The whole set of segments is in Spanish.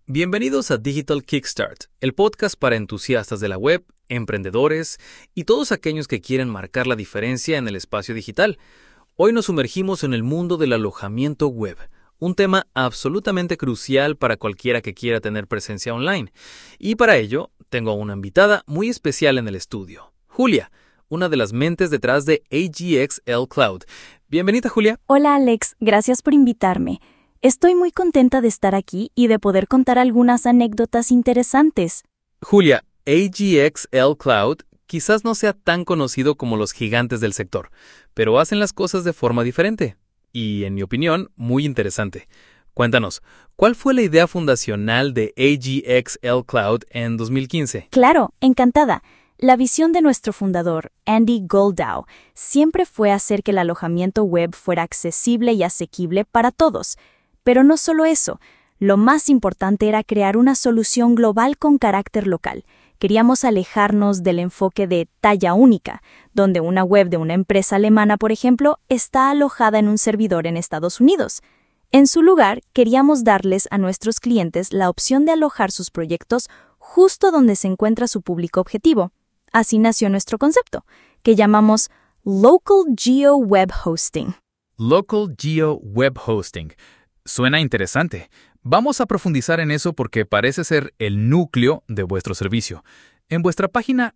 Bienvenidos a Digital Kickstart, el podcast para entusiastas de la web, emprendedores y todos aquellos que quieren marcar la diferencia en el espacio digital. Hoy nos sumergimos en el mundo del alojamiento web, un tema absolutamente crucial para cualquiera que quiera tener presencia online. Y para ello, tengo a una invitada muy especial en el estudio, Julia, una de las mentes detrás de AGXL Cloud. Bienvenida, Julia. Hola, Alex. Gracias por invitarme. Estoy muy contenta de estar aquí y de poder contar algunas anécdotas interesantes. Julia, AGXL Cloud quizás no sea tan conocido como los gigantes del sector, pero hacen las cosas de forma diferente y, en mi opinión, muy interesante. Cuéntanos, ¿cuál fue la idea fundacional de AGXL Cloud en 2015? Claro, encantada. La visión de nuestro fundador, Andy Goldow, siempre fue hacer que el alojamiento web fuera accesible y asequible para todos. Pero no solo eso, lo más importante era crear una solución global con carácter local. Queríamos alejarnos del enfoque de talla única, donde una web de una empresa alemana, por ejemplo, está alojada en un servidor en Estados Unidos. En su lugar, queríamos darles a nuestros clientes la opción de alojar sus proyectos justo donde se encuentra su público objetivo. Así nació nuestro concepto, que llamamos Local Geo Web Hosting. Local Geo Web Hosting. Suena interesante. Vamos a profundizar en eso porque parece ser el núcleo de vuestro servicio. En vuestra página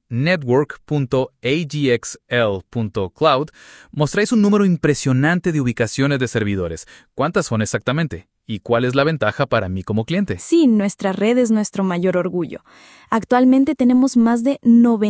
network.agxl.cloud mostráis un número impresionante de ubicaciones de servidores. ¿Cuántas son exactamente? ¿Y cuál es la ventaja para mí como cliente? Sí, nuestra red es nuestro mayor orgullo. Actualmente tenemos más de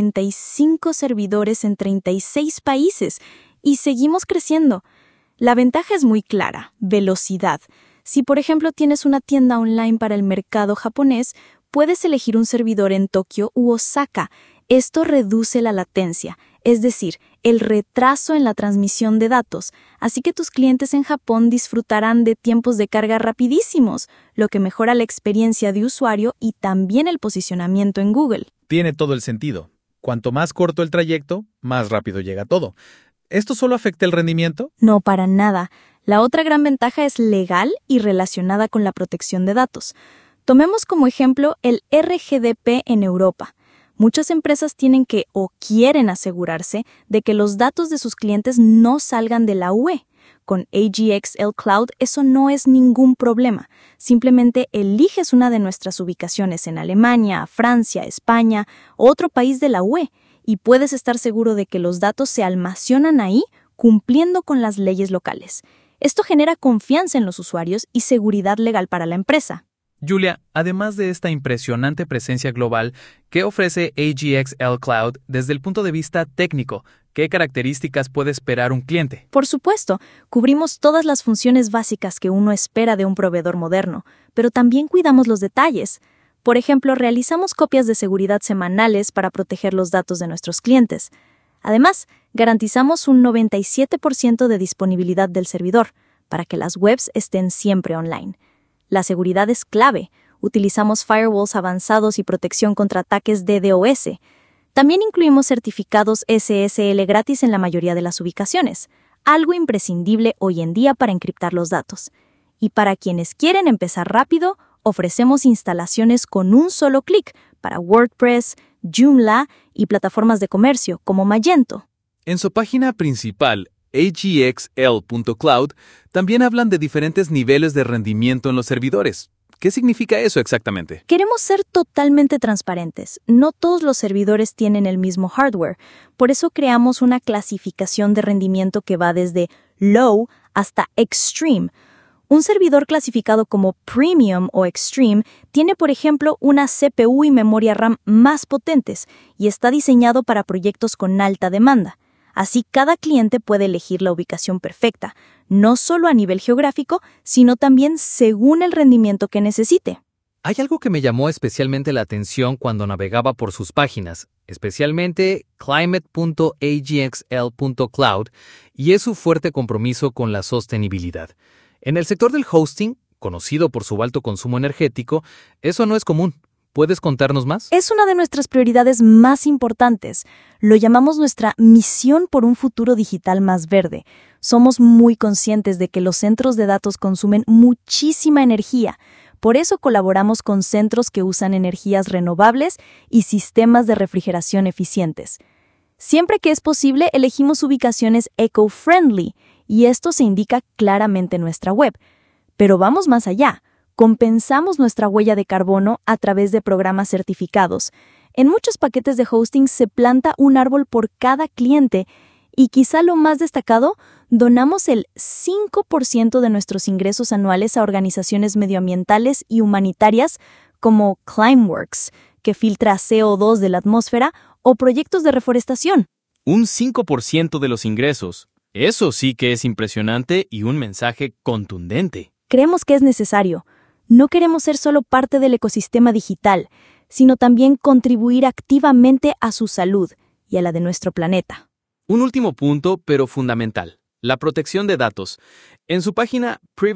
95 servidores en 36 países y seguimos creciendo. La ventaja es muy clara: velocidad. Si, por ejemplo, tienes una tienda online para el mercado japonés, puedes elegir un servidor en Tokio u Osaka. Esto reduce la latencia, es decir, el retraso en la transmisión de datos, así que tus clientes en Japón disfrutarán de tiempos de carga rapidísimos, lo que mejora la experiencia de usuario y también el posicionamiento en Google. Tiene todo el sentido. Cuanto más corto el trayecto, más rápido llega todo. ¿Esto solo afecta el rendimiento? No, para nada. La otra gran ventaja es legal y relacionada con la protección de datos. Tomemos como ejemplo el RGDP en Europa. Muchas empresas tienen que o quieren asegurarse de que los datos de sus clientes no salgan de la UE. Con AGXL Cloud eso no es ningún problema. Simplemente eliges una de nuestras ubicaciones en Alemania, Francia, España o otro país de la UE y puedes estar seguro de que los datos se almacenan ahí cumpliendo con las leyes locales. Esto genera confianza en los usuarios y seguridad legal para la empresa. Julia, además de esta impresionante presencia global, ¿qué ofrece AGXL Cloud desde el punto de vista técnico? ¿Qué características puede esperar un cliente? Por supuesto, cubrimos todas las funciones básicas que uno espera de un proveedor moderno, pero también cuidamos los detalles. Por ejemplo, realizamos copias de seguridad semanales para proteger los datos de nuestros clientes. Además, garantizamos un 97% de disponibilidad del servidor, para que las webs estén siempre online. La seguridad es clave. Utilizamos firewalls avanzados y protección contra ataques DDoS. También incluimos certificados SSL gratis en la mayoría de las ubicaciones, algo imprescindible hoy en día para encriptar los datos. Y para quienes quieren empezar rápido, ofrecemos instalaciones con un solo clic para WordPress, Joomla y plataformas de comercio como Magento. En su página principal, agxl.cloud, también hablan de diferentes niveles de rendimiento en los servidores. ¿Qué significa eso exactamente? Queremos ser totalmente transparentes. No todos los servidores tienen el mismo hardware. Por eso creamos una clasificación de rendimiento que va desde Low hasta Extreme. Un servidor clasificado como Premium o Extreme tiene, por ejemplo, una CPU y memoria RAM más potentes y está diseñado para proyectos con alta demanda. Así, cada cliente puede elegir la ubicación perfecta, no solo a nivel geográfico, sino también según el rendimiento que necesite. Hay algo que me llamó especialmente la atención cuando navegaba por sus páginas, especialmente climate.agxl.cloud, y es su fuerte compromiso con la sostenibilidad. En el sector del hosting, conocido por su alto consumo energético, eso no es común. ¿Puedes contarnos más? Es una de nuestras prioridades más importantes. Lo llamamos nuestra misión por un futuro digital más verde. Somos muy conscientes de que los centros de datos consumen muchísima energía. Por eso colaboramos con centros que usan energías renovables y sistemas de refrigeración eficientes. Siempre que es posible, elegimos ubicaciones eco-friendly, y esto se indica claramente en nuestra web. Pero vamos más allá. Compensamos nuestra huella de carbono a través de programas certificados. En muchos paquetes de hosting se planta un árbol por cada cliente y quizá lo más destacado, donamos el 5% de nuestros ingresos anuales a organizaciones medioambientales y humanitarias como Climeworks, que filtra CO2 de la atmósfera, o proyectos de reforestación. Un 5% de los ingresos. Eso sí que es impresionante y un mensaje contundente. Creemos que es necesario. No queremos ser solo parte del ecosistema digital, sino también contribuir activamente a su salud y a la de nuestro planeta. Un último punto, pero fundamental: la protección de datos. En su página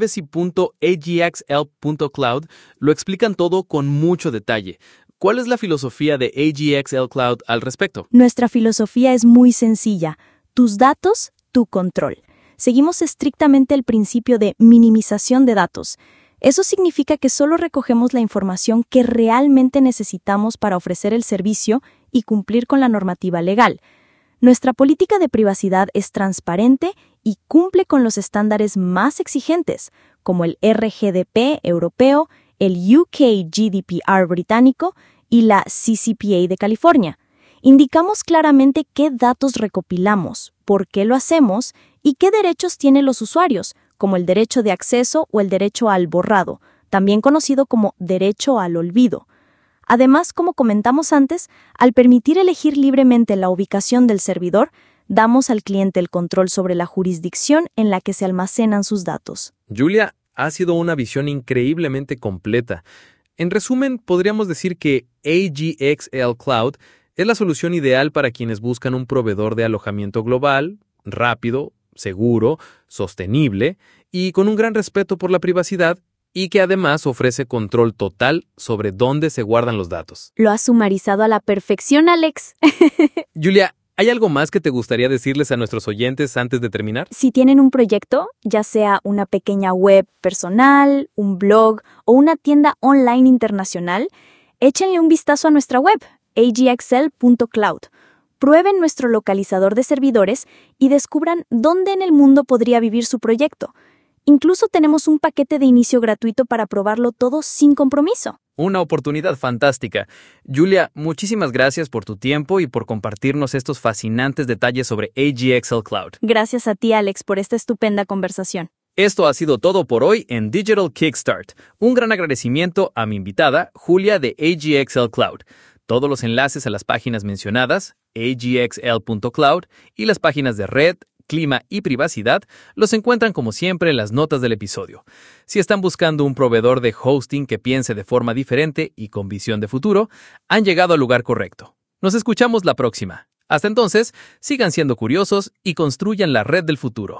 privacy.agxl.cloud lo explican todo con mucho detalle. ¿Cuál es la filosofía de AGXL Cloud al respecto? Nuestra filosofía es muy sencilla: tus datos, tu control. Seguimos estrictamente el principio de minimización de datos. Eso significa que solo recogemos la información que realmente necesitamos para ofrecer el servicio y cumplir con la normativa legal. Nuestra política de privacidad es transparente y cumple con los estándares más exigentes, como el RGDP europeo, el UK GDPR británico y la CCPA de California. Indicamos claramente qué datos recopilamos, por qué lo hacemos y qué derechos tienen los usuarios, como el derecho de acceso o el derecho al borrado, también conocido como derecho al olvido. Además, como comentamos antes, al permitir elegir libremente la ubicación del servidor, damos al cliente el control sobre la jurisdicción en la que se almacenan sus datos. Julia, ha sido una visión increíblemente completa. En resumen, podríamos decir que AGXL Cloud es la solución ideal para quienes buscan un proveedor de alojamiento global, rápido, seguro, sostenible y con un gran respeto por la privacidad, y que además ofrece control total sobre dónde se guardan los datos. Lo has sumarizado a la perfección, Alex. Julia, ¿hay algo más que te gustaría decirles a nuestros oyentes antes de terminar? Si tienen un proyecto, ya sea una pequeña web personal, un blog o una tienda online internacional, échenle un vistazo a nuestra web, agxl.cloud. Prueben nuestro localizador de servidores y descubran dónde en el mundo podría vivir su proyecto. Incluso tenemos un paquete de inicio gratuito para probarlo todo sin compromiso. Una oportunidad fantástica. Julia, muchísimas gracias por tu tiempo y por compartirnos estos fascinantes detalles sobre AGXL Cloud. Gracias a ti, Alex, por esta estupenda conversación. Esto ha sido todo por hoy en Digital Kickstart. Un gran agradecimiento a mi invitada, Julia de AGXL Cloud. Todos los enlaces a las páginas mencionadas, agxl.cloud, y las páginas de red, clima y privacidad, los encuentran como siempre en las notas del episodio. Si están buscando un proveedor de hosting que piense de forma diferente y con visión de futuro, han llegado al lugar correcto. Nos escuchamos la próxima. Hasta entonces, sigan siendo curiosos y construyan la red del futuro.